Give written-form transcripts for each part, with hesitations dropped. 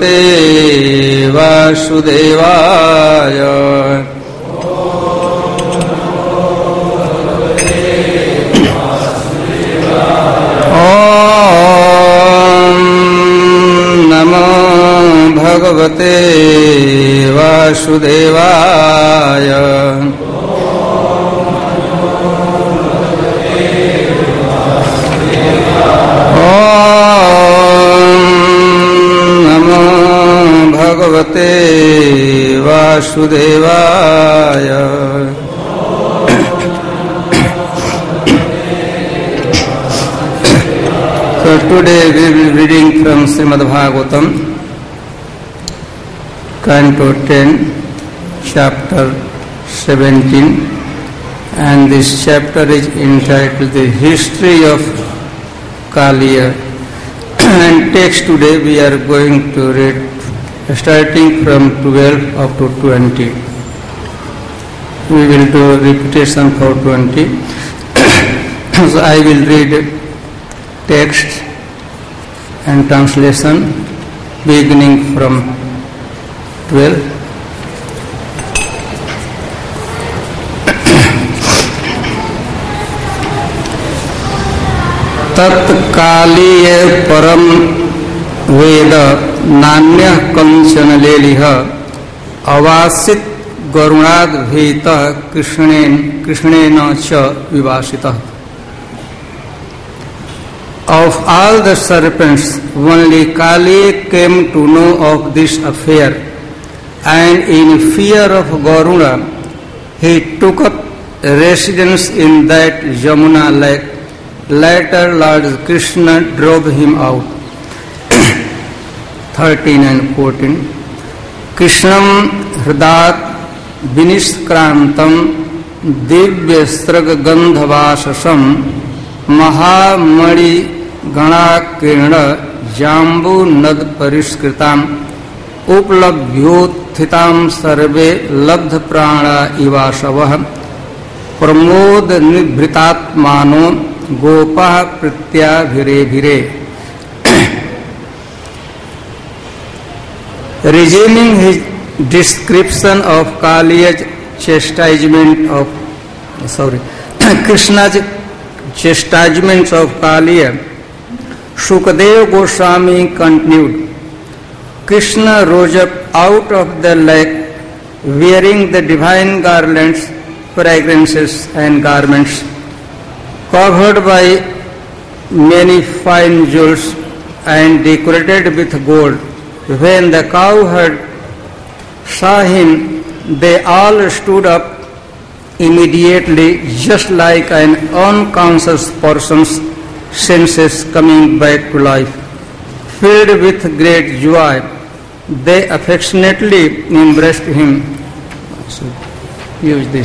भगवते वासुदेवाय। भगवते वासुदेवाय। नमो भगवते वासुदेवाय। So today we will be reading from Srimad Bhagavatam, Canto 10, Chapter 17, and this chapter is entitled The History of Kaliya. And text today we are going to read starting from 12 up to 20. We will do repetition for 20. So I will read text and translation beginning from 12. तत्कालीय परम वेद नान्य कंचन लेलिह अवासित गरुणाद भीत कृष्णेन च विवासितः. Of all the serpents, only Kali came to know of this affair, and in fear of Garuda, he took up residence in that Yamuna lake. Later, Lord Krishna drove him out. 13 and 14. Krishnam hridat vinishkrantam divyasrag gandhavasasam महामणि गणाकीर्ण जाम्बू नद परिष्कृताम उपलभ्योत्थिताम सर्वे लब्ध प्राणा इवाशवः Pramod निभृतात्मानो गोपाः प्रत्याभिरेभिरे. Resuming his description of Kaliya's chastisement of Krishna's chastisements of Kaliya, Shukadeva Goswami continued. Krishna rose up out of the lake wearing the divine garlands, fragrances and garments, covered by many fine jewels and decorated with gold. When the cowherd saw him, they all stood up immediately, just like an unconscious person's senses coming back to life. Filled with great joy, they affectionately embraced him. So, use this.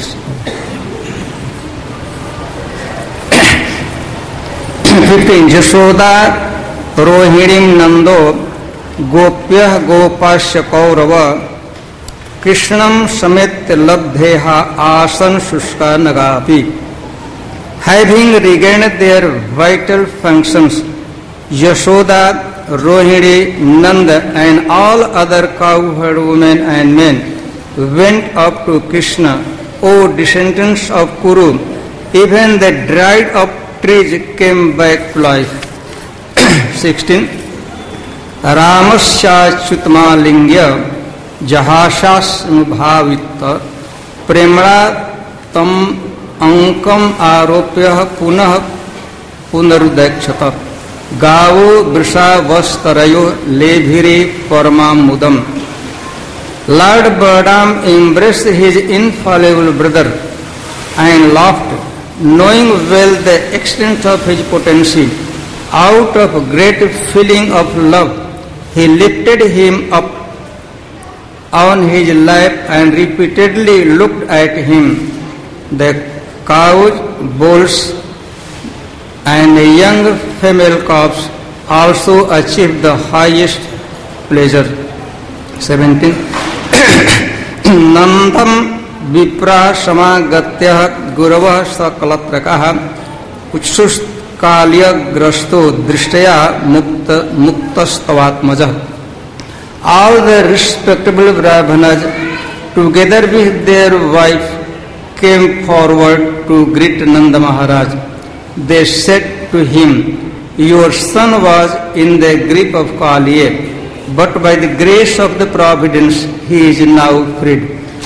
15. Jashoda Rohinim Nando Gopyah Gopasya Kaurava Krishnam Samet Labdheha Asan Shushka Nagapi. Having regained their vital functions, Yashoda, Rohini, Nanda and all other cowherd women and men went up to Krishna. O descendants of Kuru, even the dried up trees came back to life. 16. Ramasya Chutmalingya जहाशास्नुभावित प्रेमणा तम अंकम आरोप्य पुनः पुनरुदक्षत. गावो वृषा वस्तरयो लेभिरे परमामुदम. Lord Balaram embraced his infallible brother and laughed, knowing well the extent of his potency. Out of great feeling of love, he lifted him up on his lap and repeatedly looked at him. The cows, bulls, and young female calves also achieved the highest pleasure. 17. Nandam vipra samagatyah guravah sakalatrakah uchsus kalya grasto drishtaya muktastavatmajah. All the respectable Brahmanas, together with their wife, came forward to greet Nanda Maharaj. They said to him, "Your son was in the grip of Kaliya, but by the grace of the Providence, he is now freed."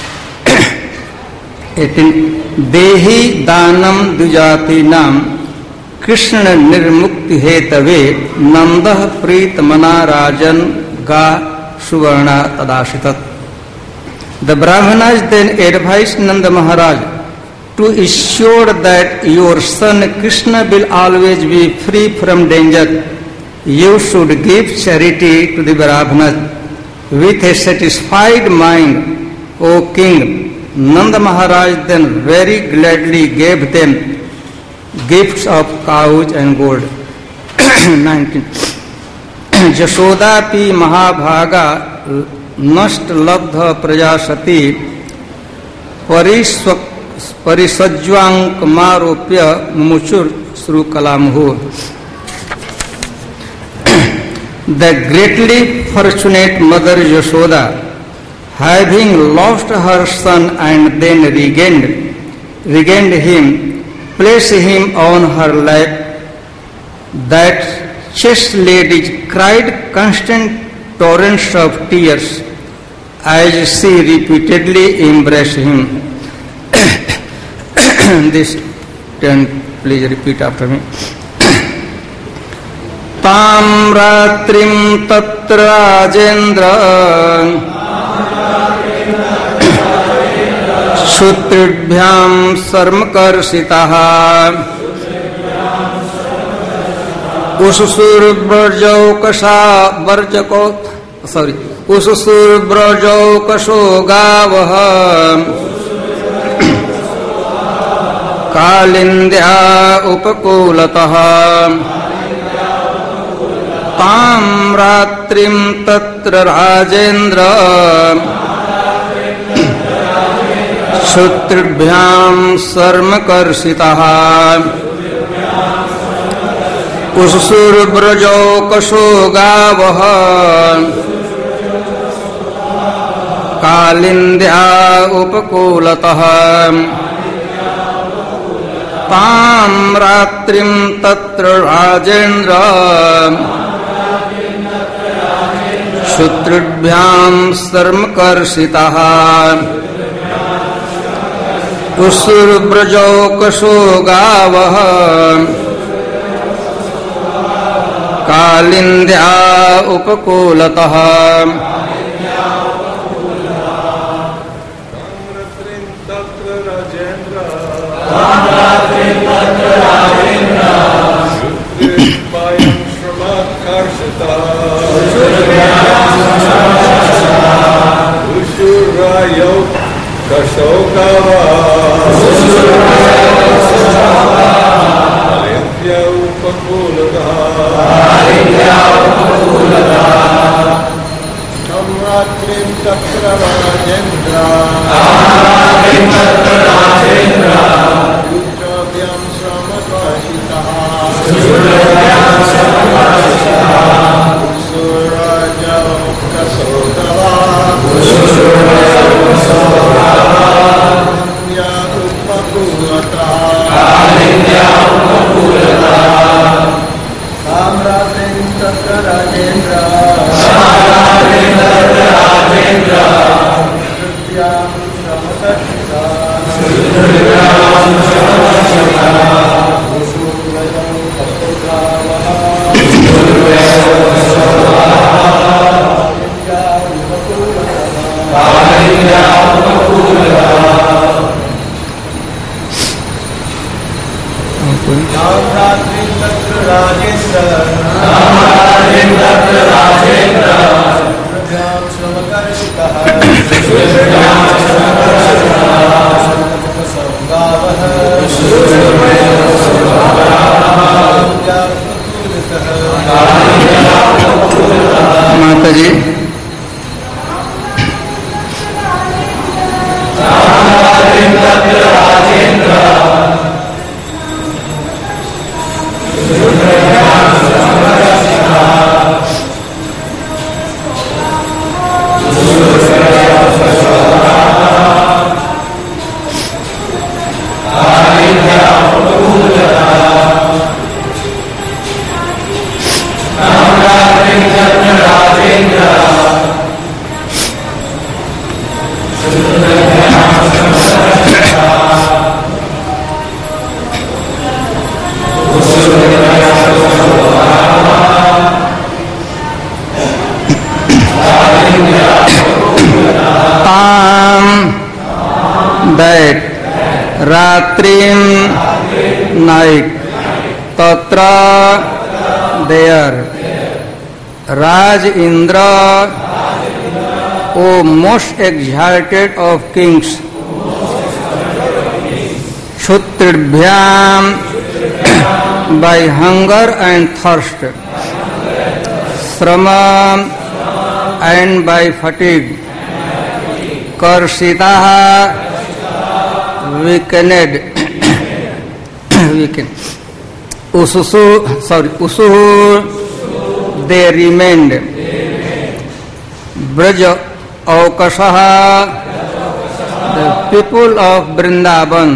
18. Dehi danam dujatinam Krishna nirmukti hetave Nandah preet mana rajan ga suvarna tadashitat. The Brahmanas then advised Nanda Maharaj to ensure that your son Krishna will always be free from danger. You should give charity to the Brahmanas with a satisfied mind, O king. Nanda Maharaj then very gladly gave them gifts of cows and gold. 19. Jashoda pi Mahabhaga नष्ट लब्ध प्रजासती परिसज्वांकमारोप्य मुमुचुर श्रु कलामहु. The greatly fortunate mother Yashoda, having lost her son and then regained him, placed him on her lap. That chaste lady cried constant torrents of tears as she repeatedly embraced him. This 10, please repeat after me. Tam ratrim tatra rajendra Shutribhyam sarmakarsitaha Ususur brajau kasha barjakot Ususur brajau kasho gavaha Kalindya upakulataha Tam ratrim tatra rajendra Shutribhyam sarmakarsitaha Ususur brajau kasho gavaha Kalindya upakulataha Tam ratrim tatra rajendra Shutribhyam sarmakarsitaha Usur brajau kasho gavaha Kalindya upakulataha माता जी that Ratrim night Tatra there Raj Indra, O most exalted of kings, Kshutribhyam by hunger and thirst, Srama and by fatigue, Karsitaha weakened, Usuhu they remained, Braja Aukashaha the people of Vrindavan,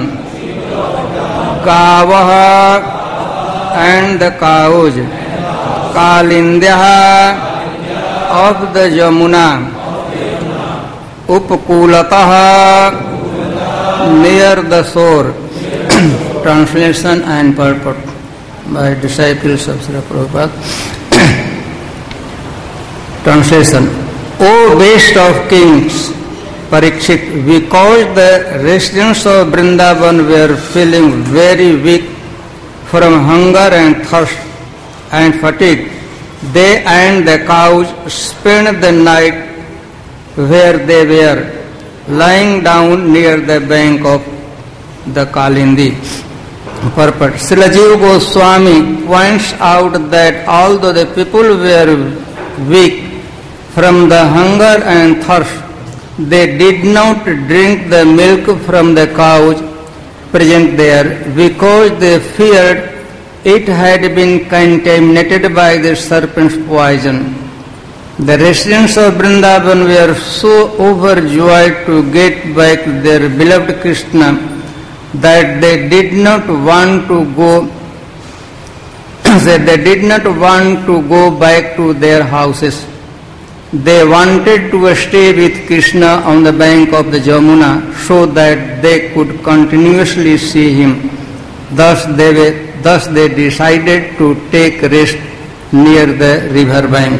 Gavaha and the cows, Kalindyaha of the Jamuna, Upkulataha near the shore. Translation and purport by disciples of Srila Prabhupada. Translation. O best of kings, Parikshit, because the residents of Vrindavan were feeling very weak from hunger and thirst and fatigue, they and the cows spent the night where they were, lying down near the bank of the Kalindi. Purport. Srila Jiva Goswami points out that although the people were weak from the hunger and thirst, they did not drink the milk from the cows present there because they feared it had been contaminated by the serpent's poison. The residents of Vrindavan were so overjoyed to get back their beloved Krishna that they did not want to go back to their houses. They wanted to stay with Krishna on the bank of the Jamuna so that they could continuously see him. Thus they decided to take rest near the river bank.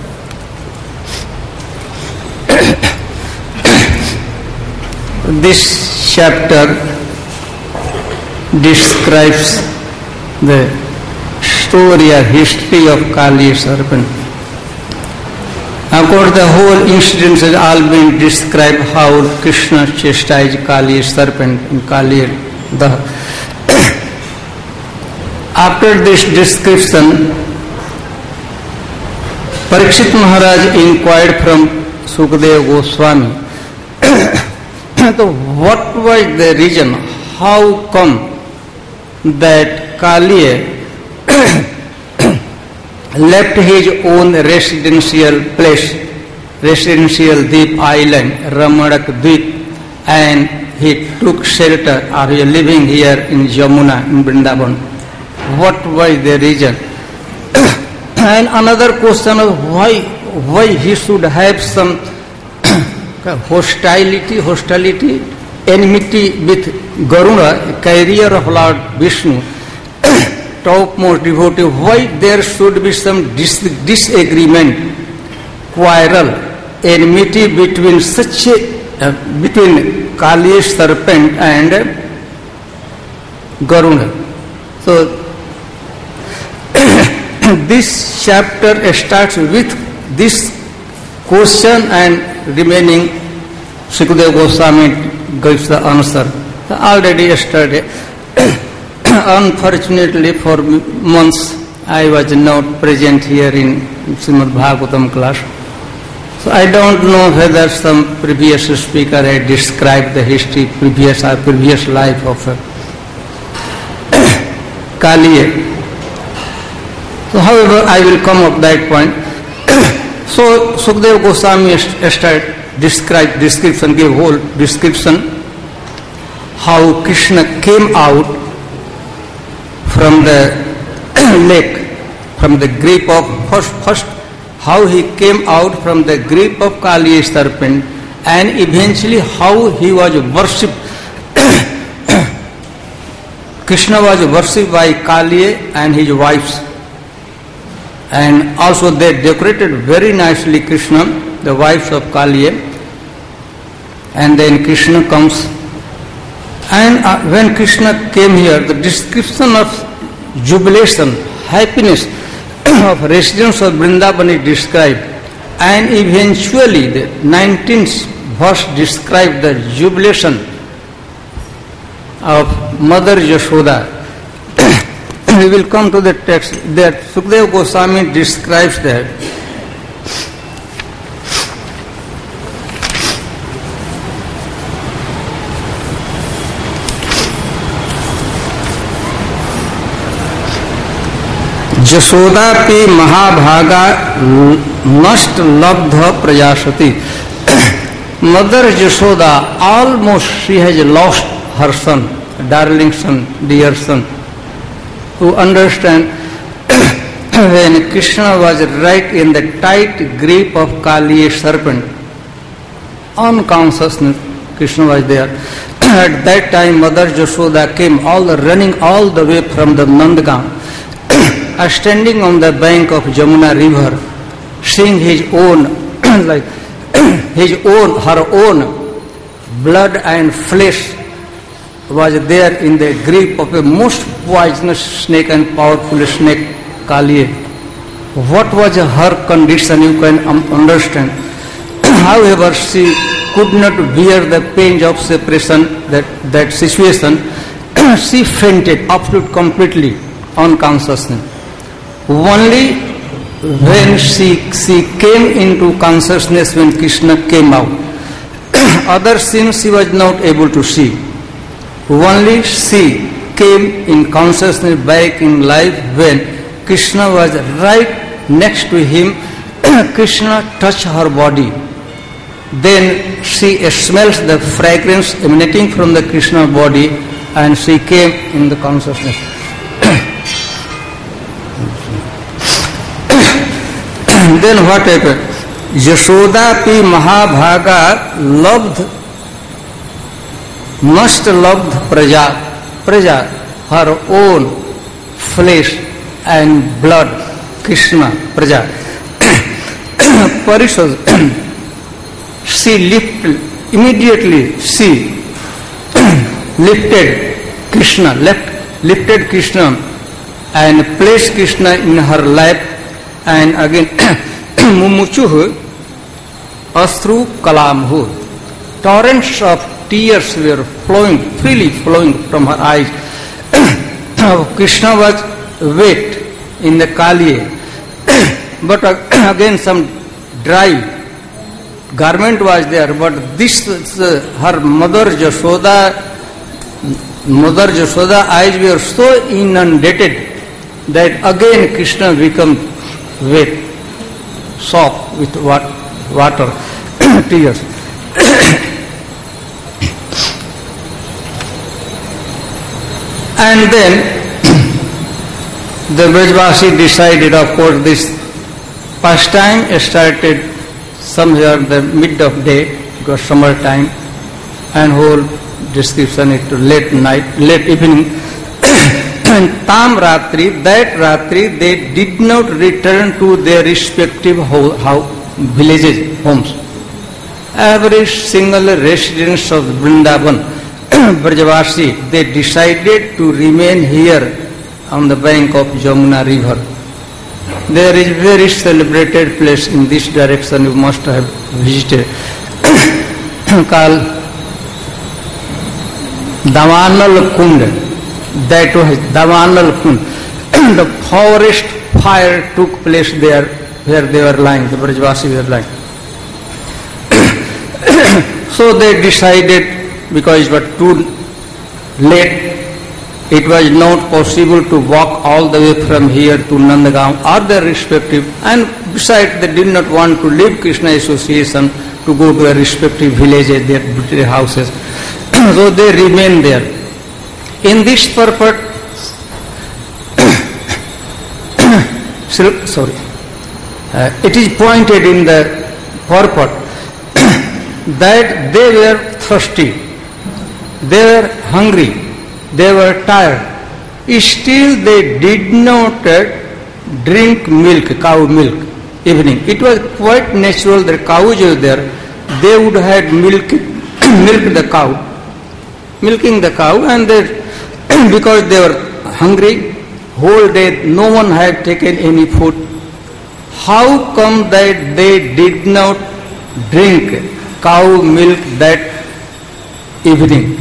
This chapter describes the story or history of Kali serpent. Of course, the whole incident has all been described how Krishna chastised Kali serpent in Kali Daha. After this description, Parikshit Maharaj inquired from Sukadeva Goswami, so what was the reason? How come that Kali left his own residential place, residential Deep island, Ramadak Deep, and he took shelter, or he living here in Jamuna, in Vrindavan? What was the reason? And another question of why he should have some hostility, enmity with Garuda, carrier of Lord Vishnu, topmost devotee. Why there should be some disagreement, quarrel, enmity between between Kali serpent and Garuda? So this chapter starts with this question and remaining Sukadeva Goswami gives the answer. Already yesterday, unfortunately for months, I was not present here in Srimad Bhagavatam class. So I don't know whether some previous speaker had described the history, previous life of Kali. So however, I will come up that point. So Sukadeva Goswami started gave whole description how Krishna came out from the lake, from the grip of first how he came out from the grip of Kali serpent, and eventually how he was worshipped. Krishna was worshipped by Kali and his wives, and also they decorated very nicely Krishna, the wives of Kali, and then Krishna comes And when Krishna came here, the description of jubilation, happiness of residents of Vrindavan is described, and eventually the 19th verse describes the jubilation of Mother Yashoda. We will come to the text that Sukadeva Goswami describes that. Jashodapi Mahabhaga Nast Labdha Prayasati. Mother Jashoda, almost she has lost her son, darling son, dear son. Who understand when Krishna was right in the tight grip of Kali serpent, unconsciousness, Krishna was there. At that time, Mother Jashoda came running all the way from the Nandgaon, standing on the bank of Jamuna river, seeing his own, her own blood and flesh was there in the grip of a most poisonous snake and powerful snake, Kali. What was her condition, you can understand. However, she could not bear the pain of separation, that situation. She fainted, absolutely, completely unconsciousness. Only when she came into consciousness, when Krishna came out, other scenes she was not able to see. Only she came in consciousness back in life when Krishna was right next to him. Krishna touched her body. Then she smells the fragrance emanating from the Krishna body, and she came in the consciousness. Then what happened? Yashoda pi Mahabhaga must loved Praja, her own flesh and blood, Krishna, Praja. Parishad, she immediately she lifted Krishna and placed Krishna in her lap, and again Mumuchuhu Astru Kalamhu. Torrents of tears were freely flowing from her eyes. Krishna was wet in the Kali, but again some dry garment was there. But this, her Mother Jashoda eyes were so inundated that again Krishna became wet, soft with water, tears. And then the Brajvasi decided, of course, this pastime started somewhere the mid of day, because summer time, and whole description is to late evening. And Tam Ratri, that Ratri, they did not return to their respective villages, homes. Every single residence of Vrindavan, Brajavasi, they decided to remain here on the bank of Jamuna river. There is very celebrated place in this direction you must have visited, called Davanal Kund. That was Davanal Kund. The forest fire took place there where they were lying, the Brajvasi were lying. So they decided, because it was too late, it was not possible to walk all the way from here to Nandgaon or their respective, and besides they did not want to leave Krishna association to go to their respective villages, their houses. So they remained there. In this purport, it is pointed in the purport that they were thirsty, they were hungry, they were tired. Still they did not drink milk, cow milk, evening. It was quite natural that cows were there. They would have milk the cow. milking the cow, and they, because they were hungry, whole day no one had taken any food. How come that they did not drink cow milk that evening?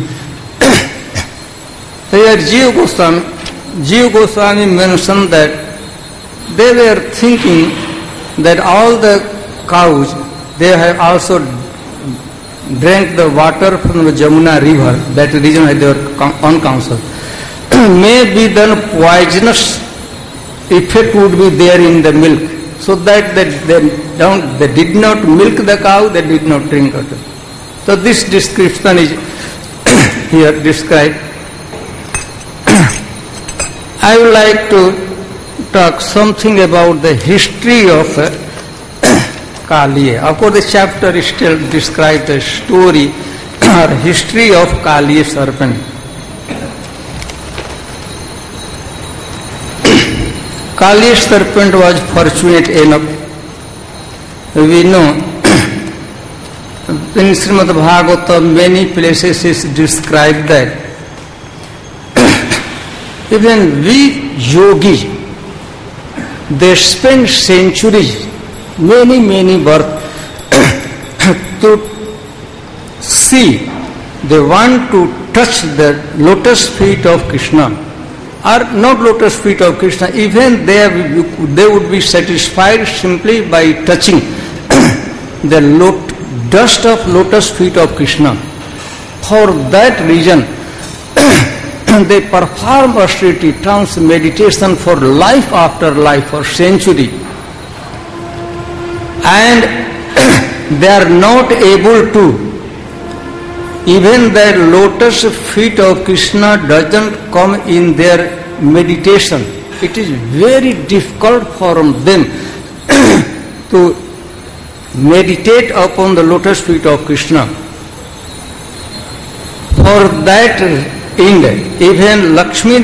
Here Jiva Goswami mentioned that they were thinking that all the cows, they have also drank the water from the Jamuna river, that reason they were uncounselled. Maybe then poisonous effect would be there in the milk, so that they did not milk the cow, they did not drink it. So this description is here described. I would like to talk something about the history of Kaliya. Of course, the chapter still describes the story or history of Kaliya serpent. Kaliya serpent was fortunate enough. We know in Srimad Bhagavatam many places is described that even we yogis, they spend centuries, many births to see, they want to touch the lotus feet of Krishna, or not lotus feet of Krishna, even they would be satisfied simply by touching the dust of lotus feet of Krishna. For that reason, they perform austerity, trance, meditation for life after life, for century. And they are not able to, even the lotus feet of Krishna doesn't come in their meditation. It is very difficult for them to meditate upon the lotus feet of Krishna. For that end, even Lakshmi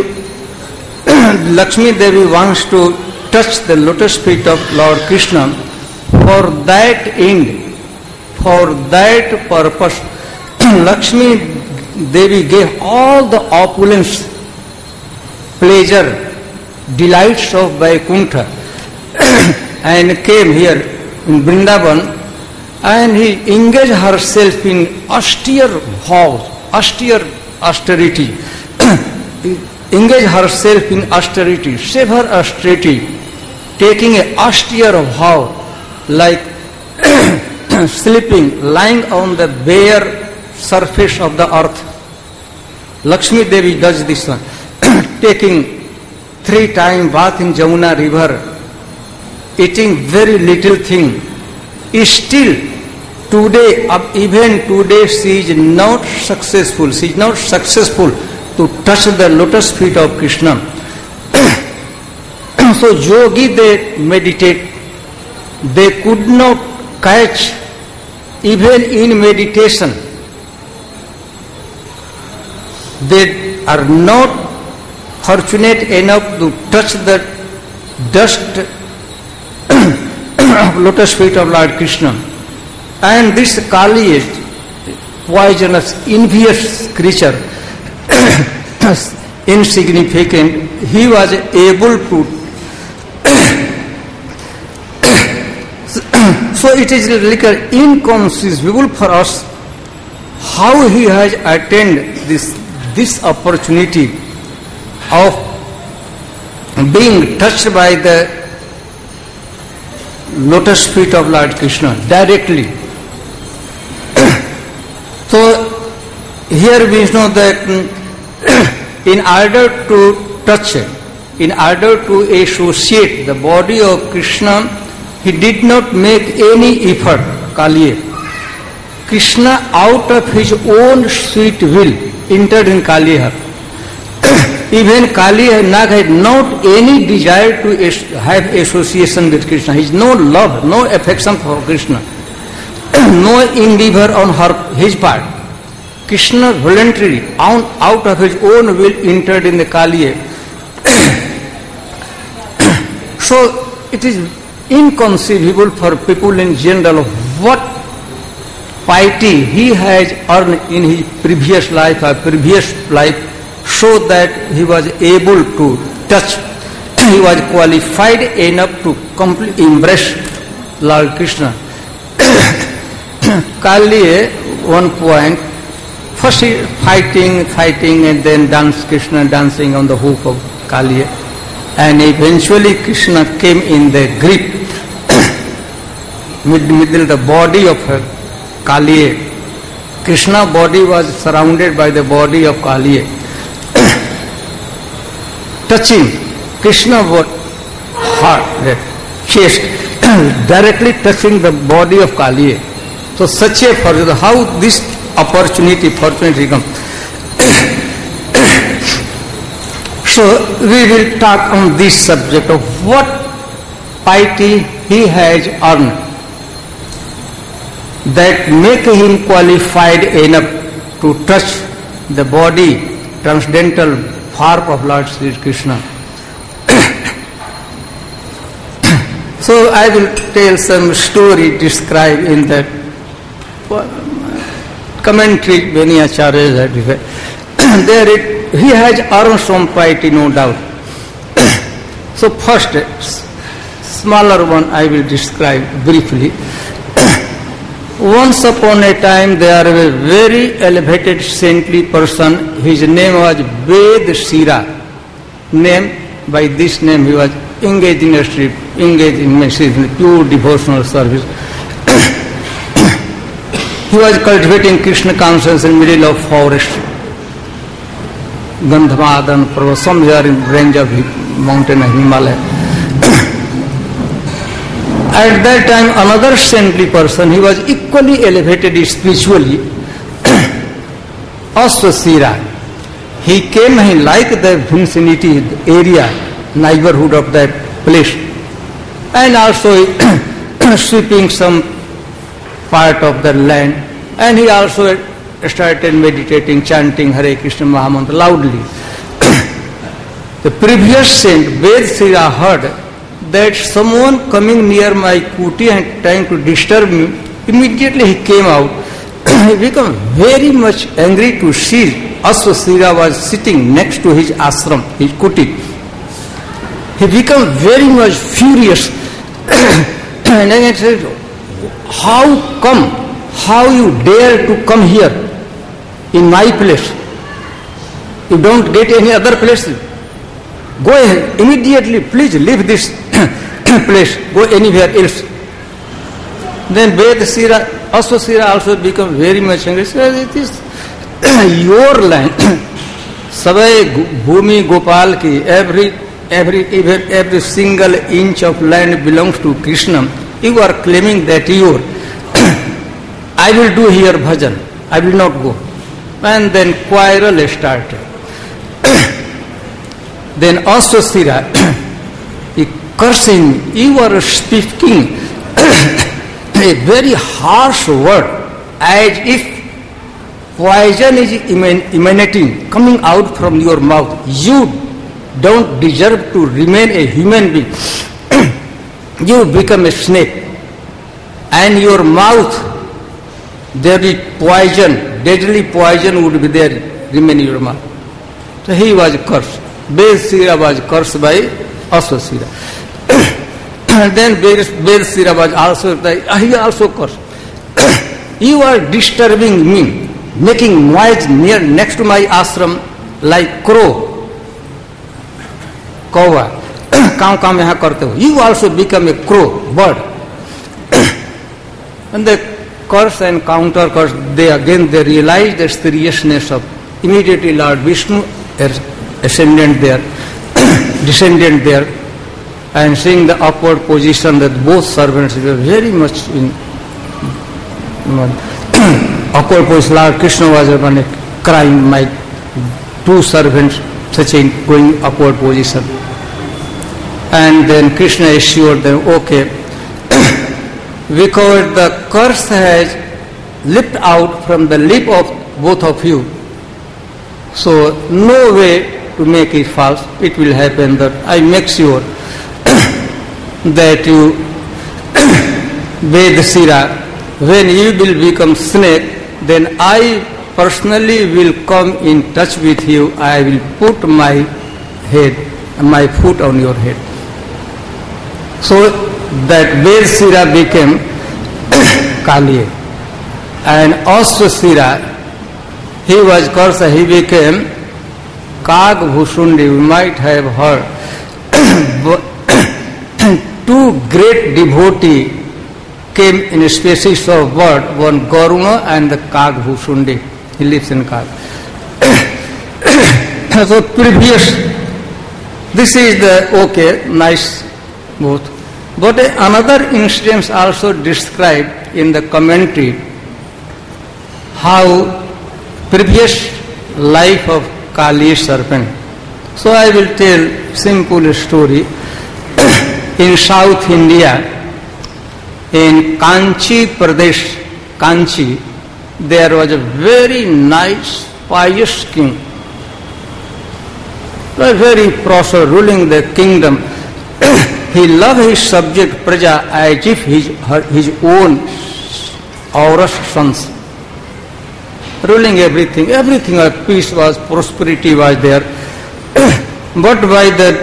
Devi wants to touch the lotus feet of Lord Krishna. For that end, for that purpose, Lakshmi Devi gave all the opulence, pleasure, delights of Vaikuntha and came here in Vrindavan, and he engaged herself in austere vows, austerity, engage herself in austerity, severe austerity, taking a austere vow, like sleeping, lying on the bare surface of the earth. Lakshmi Devi does this one, taking 3 times bath in Jamuna river, eating very little thing. Still, today, even today, she is not successful. She is not successful to touch the lotus feet of Krishna. So, yogi, they meditate. They could not catch, even in meditation. They are not fortunate enough to touch the dust of lotus feet of Lord Krishna. And this Kali, poisonous, envious creature, insignificant, he was able to. So it is like inconceivable for us how he has attained this opportunity of being touched by the lotus feet of Lord Krishna directly. So here we know that in order to touch, in order to associate the body of Krishna, he did not make any effort, Kaliya. Krishna, out of his own sweet will, entered in Kaliya. Even Kaliya Nag had not any desire to have association with Krishna. He has no love, no affection for Krishna, no endeavor on his part. Krishna voluntarily, out of his own will, entered in the Kaliya. So it is inconceivable for people in general what piety he has earned in his previous life so that he was able to touch, he was qualified enough to completely embrace Lord Krishna. Kaliya, one point, first he fighting and then Krishna dancing on the hoof of Kaliya. And eventually Krishna came in the grip, middle the body of Kaliya. Krishna's body was surrounded by the body of Kaliya. Touching Krishna's heart, chest, directly touching the body of Kaliya. So such a fortune, how this opportunity comes. So we will talk on this subject of what piety he has earned that make him qualified enough to touch the body, transcendental form of Lord Sri Krishna. So I will tell some story described in that commentary many acharyas have read. There he has earned some piety, no doubt. So first, smaller one I will describe briefly. Once upon a time there was a very elevated saintly person. His name was Ved Shira. By this name he was engaged in pure devotional service. He was cultivating Krishna consciousness in the middle of forest. Gandhamadhan Parvat, somewhere in the range of mountain of Himalaya. At that time, another saintly person, he was equally elevated spiritually, Aswasira. He came, he liked the vicinity area, neighborhood of that place, and also sweeping some part of the land, and he also started meditating, chanting Hare Krishna Mahamantra loudly. The previous saint, Vedshira, heard that someone coming near my kuti and trying to disturb me. Immediately he came out. He became very much angry to see Aswasira was sitting next to his ashram, his kuti. He became very much furious and then he said, how you dare to come here in my place? You don't get any other place. Go ahead, immediately, please leave this place, go anywhere else. Then Aswasira also become very much angry. Says, it is your land. Savai Bhumi Gopal ki, every single inch of land belongs to Krishna. You are claiming that your. I will do here bhajan. I will not go. And then quarrel started. Then Aswasira, he cursing, you are speaking a very harsh word, as if poison is emanating, coming out from your mouth. You don't deserve to remain a human being. You become a snake. And your mouth, there is poison, deadly poison would be there, remain in your mouth. So he was cursed. Vedshira was cursed by Aswasira. And then Vedshira was also, he also cursed. You are disturbing me, making noise next to my ashram like crow, kawa. Kam yahan karte ho. You also become a crow, bird. And the curse and counter curse, they realized the seriousness of immediately Lord Vishnu descended there, and seeing the awkward position that both servants were very much in awkward position. Lord Krishna was crying, my two servants, such a going awkward position. And then Krishna assured them, okay, because the curse has leaped out from the lip of both of you, so no way to make it false. It will happen that I make sure that you, Vedshira, when you will become snake, then I personally will come in touch with you. I will put my foot on your head. So that Vedsira became Kaliya. And Aswasira, he was cursed, he became Kag Bhushundi. We might have heard. Two great devotees came in a species of bird, one Garuna and the Kag Bhushundi. He lives in Kag. So previous, this is the nice both. But another instance also described in the commentary how previous life of Kali serpent. So I will tell simple story. In South India, in Kanchi Pradesh, Kanchi, there was a very nice, pious king, very prosper, ruling the kingdom. He loved his subject Praja as if his own Aurus sons, ruling everything. Peace was, prosperity was there. But by the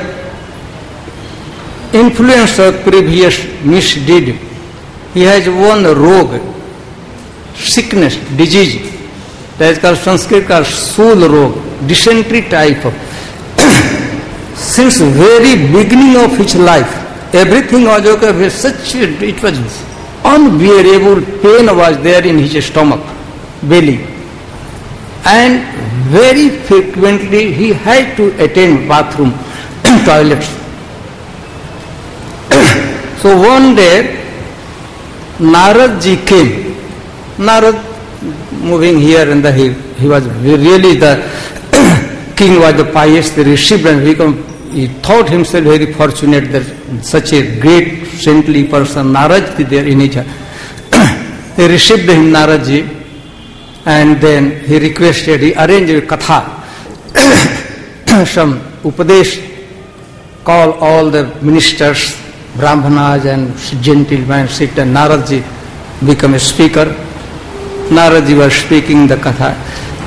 influence of previous misdeed, he has one rogue, sickness, disease. That is called Sanskrit called soul rogue, dysentery type of. Since very beginning of his life, everything was okay. It was unbearable pain was there in his stomach, belly, and very frequently he had to attend bathroom, toilets. So one day, Narad ji came. Narad moving here and there, he was really the king, was the pious, he received and he thought himself very fortunate that such a great saintly person, Narad ji, there in his. He received him, Narad ji, and then he requested, he arranged a katha, some upadesh, call all the ministers, Brahmanas and gentlemen sit, and Narad ji become a speaker. Narad ji was speaking the katha.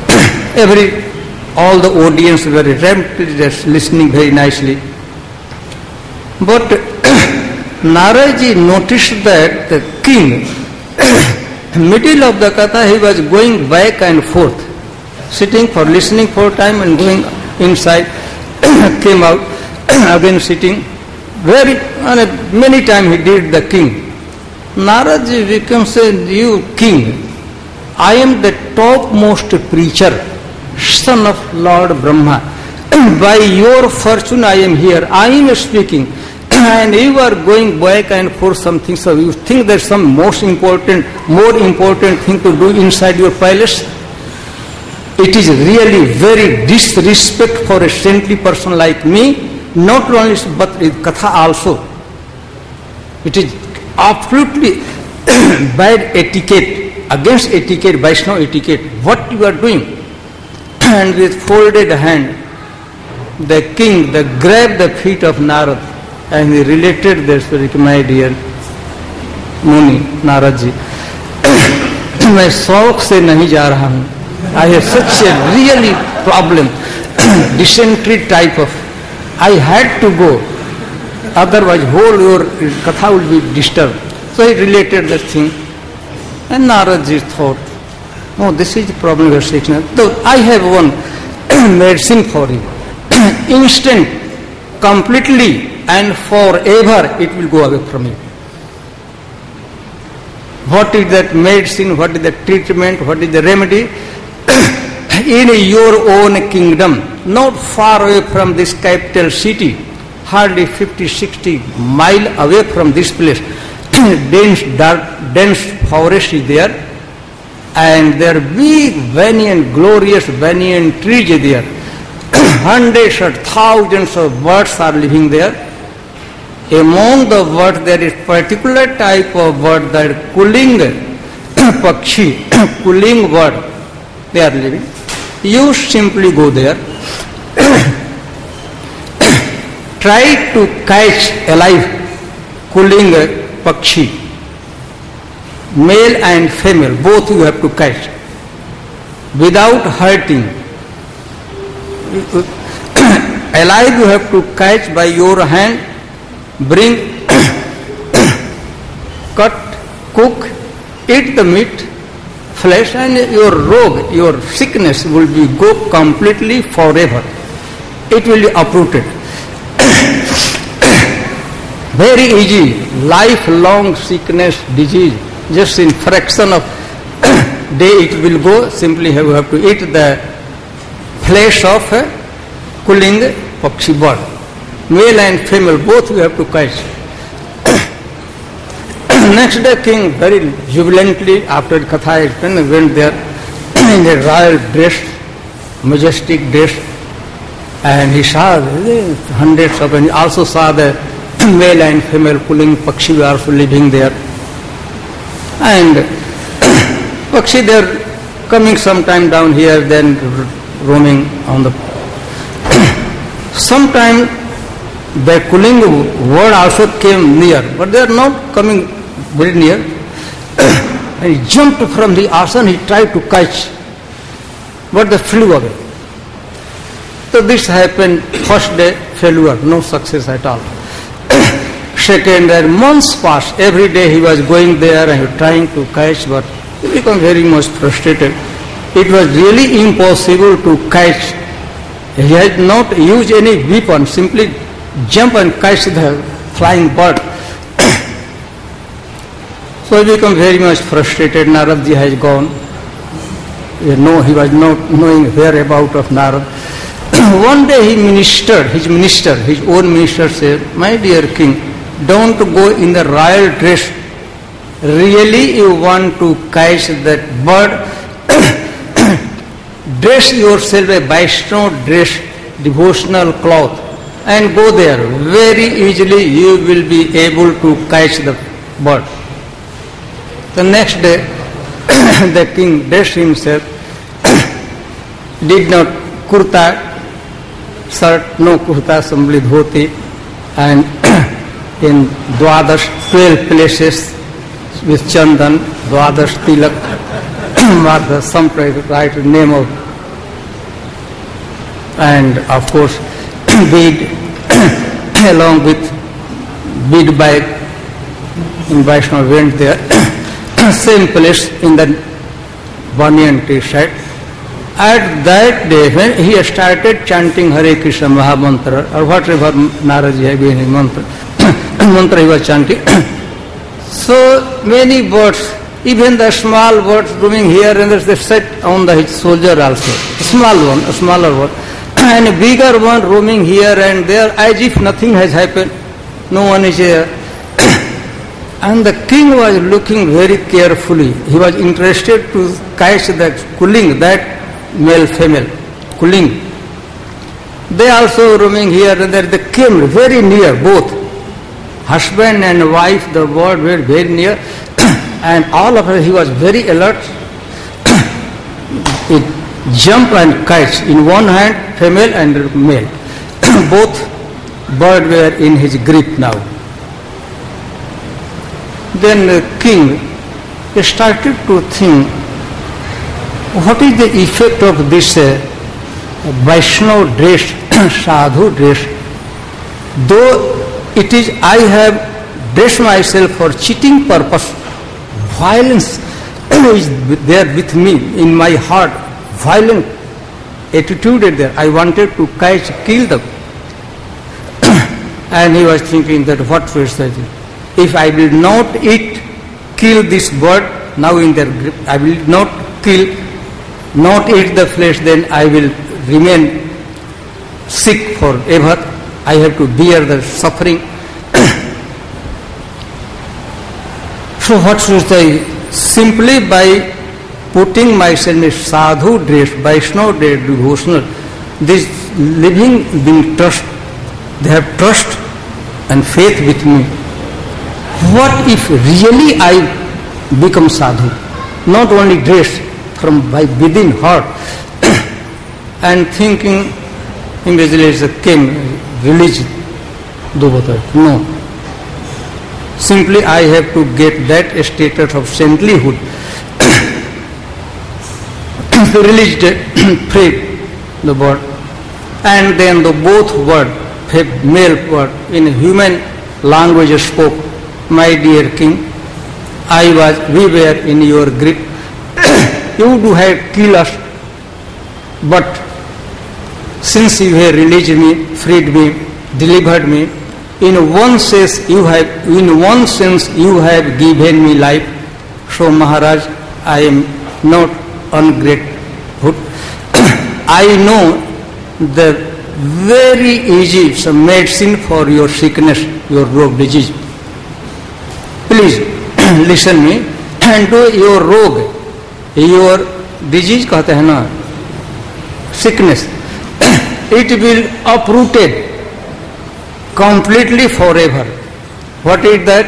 All the audience were rapt, just listening very nicely. But Narad ji noticed that the king, middle of the katha, he was going back and forth, sitting for listening for time and going inside, came out, again sitting. Many times he did the king. Narad ji becomes you king. I am the topmost preacher, son of Lord Brahma. By your fortune I am here. I am speaking. And you are going back and forth something. So you think there's some more important thing to do inside your palace? It is really very disrespect for a saintly person like me. Not only but in katha also. It is absolutely bad etiquette, against etiquette, Vaishnava etiquette. What you are doing? And with folded hand, the king grabbed the feet of Narad and he related this, my dear Muni, Narad ji. मैं शौक से नहीं जा रहा हूँ. I have such a really problem, dysentery type of. I had to go, otherwise whole your katha will be disturbed. So he related that thing, and Narad ji thought, oh, this is the problem we are seeking. So I have one medicine for you. Instant, completely and forever it will go away from you. What is that medicine? What is the treatment? What is the remedy? In your own kingdom, not far away from this capital city, hardly 50-60 miles away from this place, dense forest is there, and there are big banyan, glorious banyan trees there. Hundreds or thousands of birds are living there. Among the birds, there is particular type of bird, that Kuling Pakshi, Kuling bird, they are living. You simply go there, try to catch alive Kuling Pakshi. male and female, both you have to catch without hurting. Alive you have to catch by your hand, bring, cut, cook, eat the meat, flesh, and your rogue, your sickness will be go completely forever. It will be uprooted. Very easy, lifelong sickness, disease, just in fraction of day it will go. Simply you have to eat the flesh of a cooling pakshi bird. Male and female, both you have to catch. Next day king very jubilantly, after Katha explained, went there in a royal dress, majestic dress, and he saw hundreds of, and he also saw the male and female cooling pakshi were also living there. And pakshi they are coming sometime down here, then roaming on the. Sometime the cooling bird also came near, but they are not coming very near. And he jumped from the asana, he tried to catch, but they flew away. So this happened first day, failure, no success at all. Second, and months passed. Every day he was going there and trying to catch, but he became very much frustrated. It was really impossible to catch. He had not used any weapon, simply jump and catch the flying bird. So he became very much frustrated. Naradji has gone. No, he was not knowing whereabouts of Narad. One day his own minister said, "My dear king, don't go in the royal dress. Really you want to catch that bird? Dress yourself a Vaishnava dress, devotional cloth, and go there. Very easily you will be able to catch the bird." The next day the king dressed himself, did not kurta, shirt, no kurta, simply dhoti, and in Dwadash, 12 places with Chandan, Dwadash Tilak, mark the some right name of, and of course bead along with bead bag in Vaishnava went there, same place in the banyan t-shirt. At that day when he started chanting Hare Krishna Mahamantra or whatever Naraji had been in mantra, mantra he was chanting. So many birds, even the small birds roaming here and there, they sat on the soldier also. A smaller one, and a bigger one roaming here and there as if nothing has happened. No one is here. And the king was looking very carefully. He was interested to catch that cooling, that male-female cooling. They also roaming here and there. They came very near, both husband and wife. The bird were very near, and all of it. He was very alert. It jump and catch in one hand, female and male. Both birds were in his grip now. Then the king started to think, what is the effect of this Vaishnava dress, sadhu dress? Though it is, I have dressed myself for cheating purpose, violence is there with me in my heart, violent attitude is there. I wanted to catch, kill them. And he was thinking that what was that? If I will not kill this bird now in their grip, I will not eat the flesh, then I will remain sick forever. I have to bear the suffering. So what should I? Simply by putting myself in a sadhu dress, Vaishnava dress, devotional, this living being trust, they have trust and faith with me. What if really I become sadhu? Not only dress, from by within heart, and thinking immediately came religion. No. Simply I have to get that status of saintlyhood. Released, freed the bird. And then the both word, male word, in human language spoke, my dear king, we were in your grip. You do have killed us, but since you have released me, freed me, delivered me, in one sense you have given me life. So Maharaj, I am not ungrateful. I know the very easy some medicine for your sickness, your rogue disease. Please listen me and do your rogue, your disease कहते हैं ना, sickness, it will uprooted completely forever. What is that?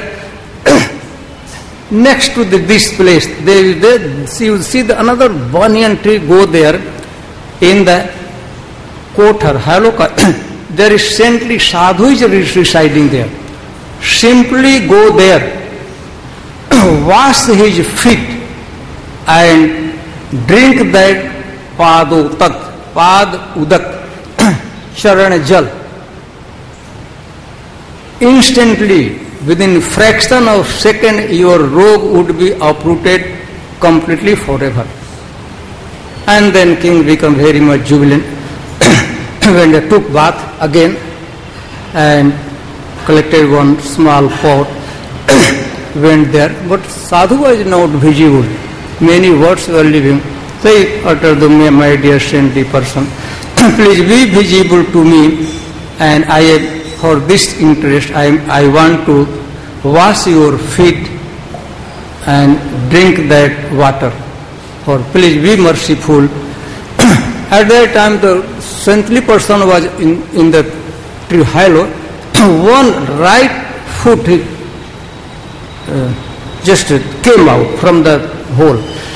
Next to this place, you see another banyan tree, go there in the Kothar, Haloka, there is saintly sadhu is residing there. Simply go there, wash his feet and drink that pad udak, charan jal. Instantly, within fraction of second, your robe would be uprooted completely forever. And then king became very much jubilant when they took bath again and collected one small pot, went there, but sadhu was not visible. Many words were living. They uttered, my dear saintly person, please be visible to me, and I am, for this interest, I want to wash your feet and drink that water. For please be merciful. At that time, the saintly person was in the tree hollow. One right foot just came out from the hole.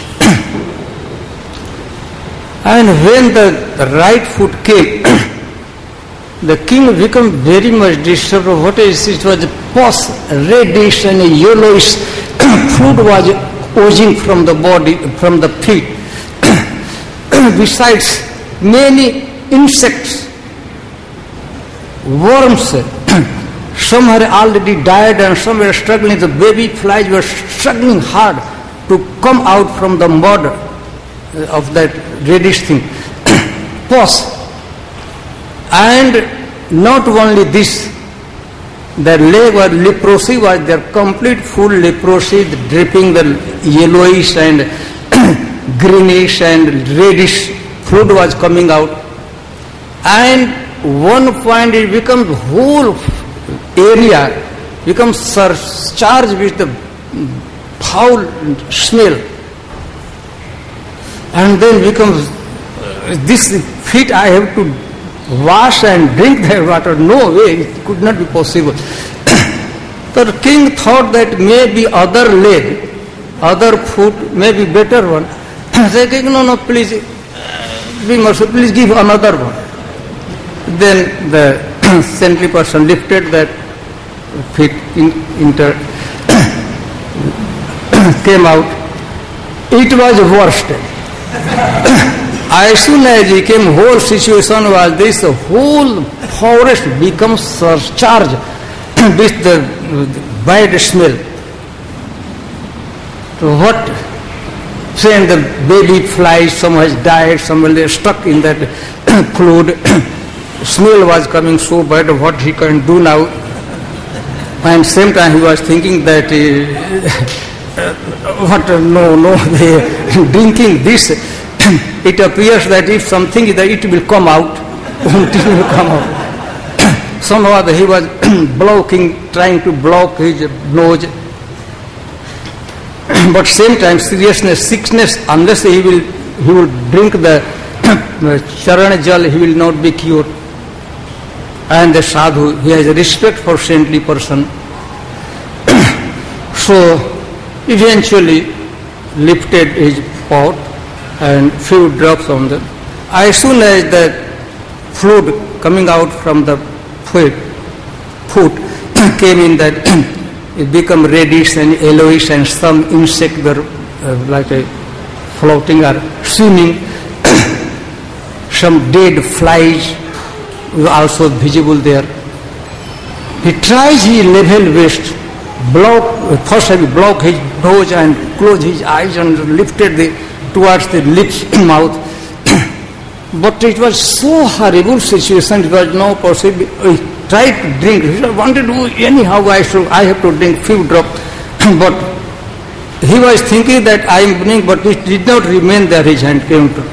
And when the right foot came, the king became very much disturbed. What is it? Was pus, reddish and yellowish fluid was oozing from the body, from the feet. Besides, many insects, worms, some had already died and some were struggling. The baby flies were struggling hard to come out from the mud of that reddish thing. Pus. And not only this, their leg was leprosy, was their complete full leprosy, dripping the yellowish and greenish and reddish fluid was coming out. And one point it becomes whole area becomes surcharged with the foul smell. And then becomes this feet I have to wash and drink that water. No way, it could not be possible. The king thought that maybe other leg, other foot, may be better one. Say, no, please be merciful, please give another one. Then the saintly person lifted that feet, came out. It was worst. As soon as he came, whole situation was this, the whole forest becomes surcharged with the bad smell. So what? Saying the baby flies, some has died, some was stuck in that fluid. Smell was coming so bad, what he can do now? And same time he was thinking that, drinking this, it appears that if something is there, it will come out. It will come out. Somehow he was trying to block his nose. But same time, seriousness, sickness, unless he will drink the charan jal, he will not be cured. And the sadhu, he has a respect for saintly person. So eventually lifted his pot and few drops on the. As soon as the fluid coming out from the foot came in that it become reddish and yellowish, and some insect were like a floating or swimming. Some dead flies were also visible there. He tries his level best, first he blocked his nose and closed his eyes and lifted towards the lips and mouth. But it was so horrible situation, it was no possible. He tried to drink, he wanted to, anyhow I have to drink few drops. But he was thinking that I am drink, but it did not remain there, his hand came to.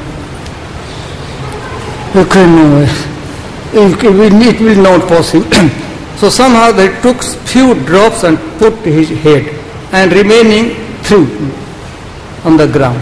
Okay, no, it will not possible. So somehow they took few drops and put his head, and remaining threw on the ground.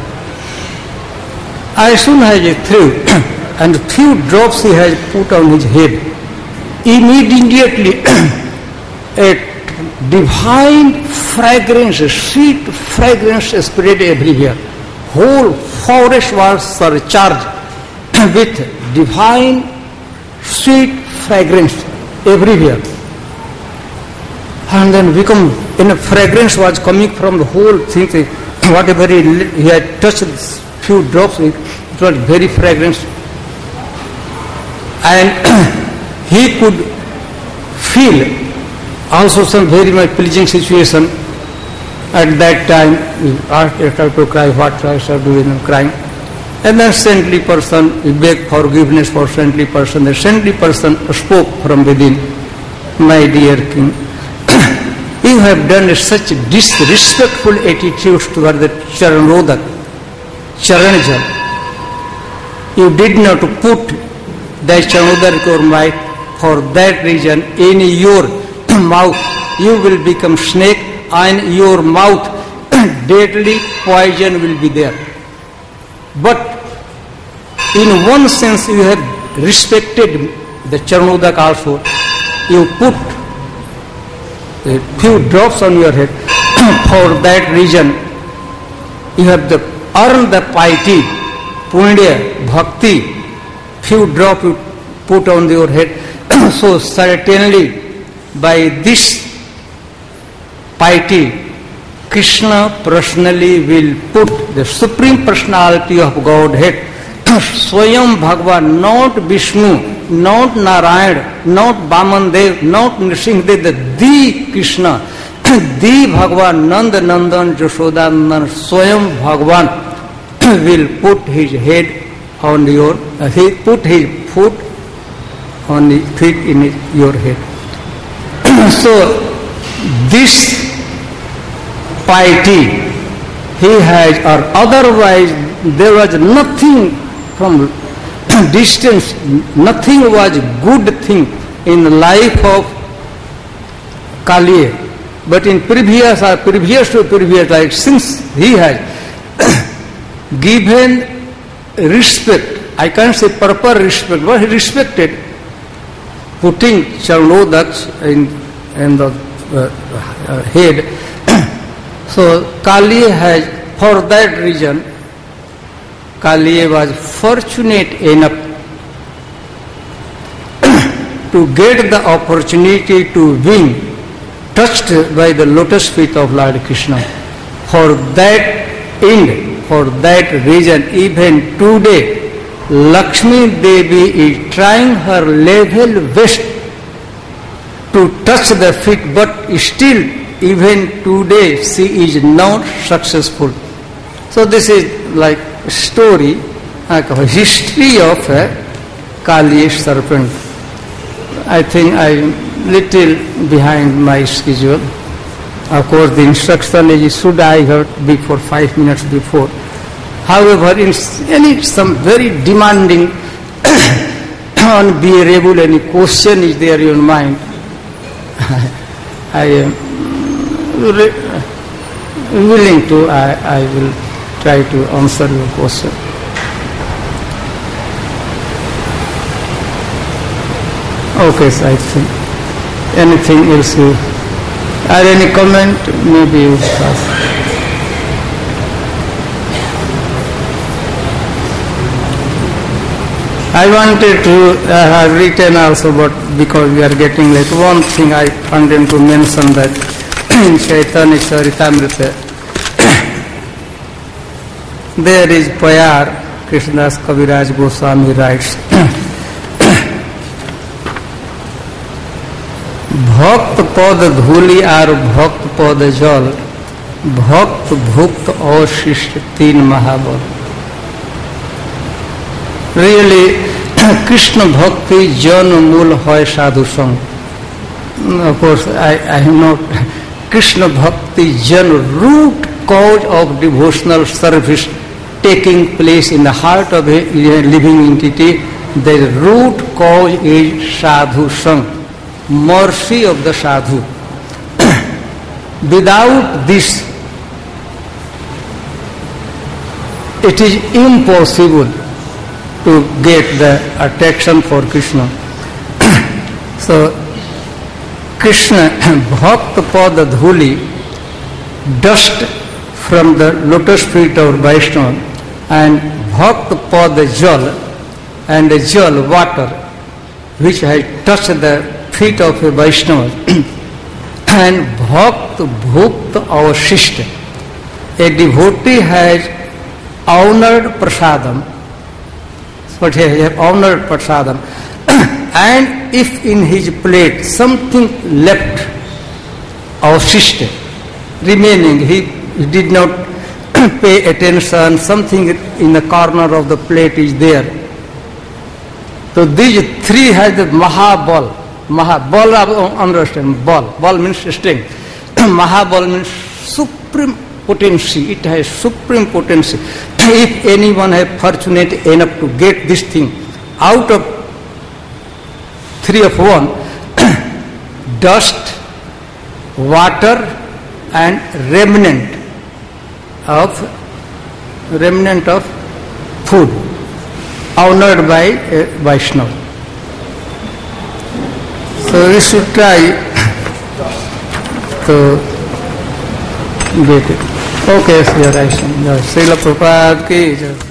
As soon as he threw, and few drops he has put on his head, immediately a divine fragrance, sweet fragrance spread everywhere. Whole forest was surcharged with divine sweet fragrance everywhere. And then a fragrance was coming from the whole thing. Whatever he had touched, few drops, it was very fragrance. And he could feel also some very much pleasing situation. At that time, he started to cry, what I shall do in crying. And then saintly person, he begged forgiveness for saintly person. The saintly person spoke from within, my dear king, you have done such disrespectful attitudes toward the Charanodak, Charanaja. You did not put the Charanodak or might. For that reason, in your mouth you will become snake, and in your mouth deadly poison will be there. But in one sense you have respected the Charanodak also. You put a few drops on your head. For that reason you have earned the piety, punya, bhakti. Few drops you put on your head. So certainly by this piety, Krishna personally will put the Supreme Personality of Godhead, Swayam Bhagavan, not Vishnu, not Narayana, not Vamandev, not Nrsimhadev, the Krishna, the Bhagavan, Nanda Nandan Jashodanandan, Swayam Bhagavan will put his head on your, he put his foot on the feet in your head. So this piety he has, or otherwise there was nothing from distance, nothing was good thing in the life of Kaliya. But in previous to previous life, since he has given respect, I can't say proper respect, but he respected putting Charanodaks in the head. So Kaliya has, for that reason, Kaliya was fortunate enough to get the opportunity to be touched by the lotus feet of Lord Krishna. For that end, for that reason, even today, Lakshmi Devi is trying her level best to touch the feet, but still, even today, she is not successful. So this is like a story, like a history of a Kaliya serpent. I think I am little behind my schedule. Of course, the instruction is should I have before 5 minutes before. However, in some very demanding, unbearable, any question is there in your mind, I am willing to, I will try to answer your question. Okay, so I think anything else you, or any comment, maybe you ask. I wanted to have written also, but because we are getting late, one thing I wanted to mention that in Chaitanya Charitamrita, there is Payar, Krishnadas Kaviraj Goswami writes, भक्त पद धूलि और भक्त पद जल, भक्त भुक्त और शिष्ट तीन महाबल. Really, Krishna Bhakti Jan Mool Hoy Sadhu Sang. Of course, I have not. Krishna Bhakti Jan, root cause of devotional service taking place in the heart of a living entity. The root cause is Sadhu Sang, mercy of the Sadhu. Without this, it is impossible to get the attraction for Krishna. So, Krishna Bhakta Pada Dhuli, dust from the lotus feet of Vaishnava, and Bhakta Pada Jal, and the Jal, water, which has touched the feet of a Vaishnava, and Bhakta Bhukta Avashishta. A devotee has honored prasadam, but he has honored prasadam, and if in his plate something left avashishta, remaining, he did not pay attention, something in the corner of the plate is there. So these three has the Mahabal. Mahabal, understand, ball. Ball means strength. Mahabal means supreme potency. It has supreme potency. If anyone is fortunate enough to get this thing out of three of one, dust, water, and remnant of food, honored by Vaishnava. So we should try to get it. Okay, Srila Prabhupada ki jai.